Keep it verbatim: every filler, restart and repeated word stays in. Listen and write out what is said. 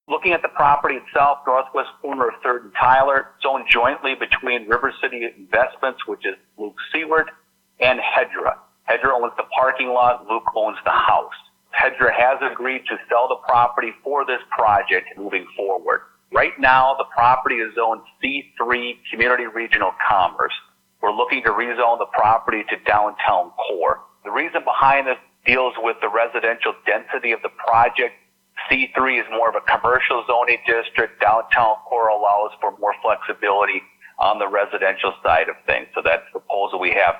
Looking at the property itself, northwest corner of third and Tyler, it's owned jointly between River City Investments, which is Luke Seward, and Hedra. Hedra owns the parking lot, Luke owns the house. Hedra has agreed to sell the property for this project moving forward. Right now, the property is zoned C three Community Regional Commerce. We're looking to rezone the property to downtown core. The reason behind this deals with the residential density of the project. C three is more of a commercial zoning district. Downtown core allows for more flexibility on the residential side of things. So that's the proposal we have